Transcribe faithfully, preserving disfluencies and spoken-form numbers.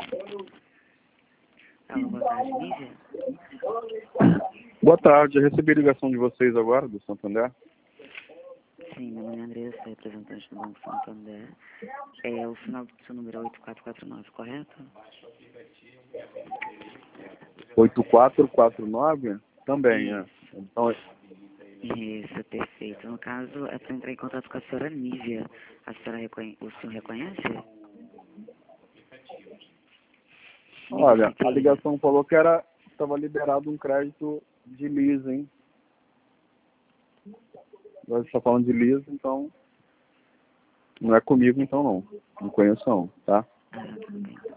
Alô, boa tarde, Nívia. Boa tarde, eu recebi a ligação de vocês agora, do Santander. Sim, meu nome é Andressa, representante do Banco Santander. É, o final do seu número é oito quatro quatro nove, correto? oito quatro quatro nove? Também, é. Isso. Então, Isso, perfeito. No caso, é para entrar em contato com a senhora Nívia. A senhora reconhece, o senhor reconhece? olha, a Siqueira. ligação falou que era estava liberado um crédito de leasing. Agora você está falando de leasing, então não é comigo, então não. Não conheço não, tá? Ah, tudo bem.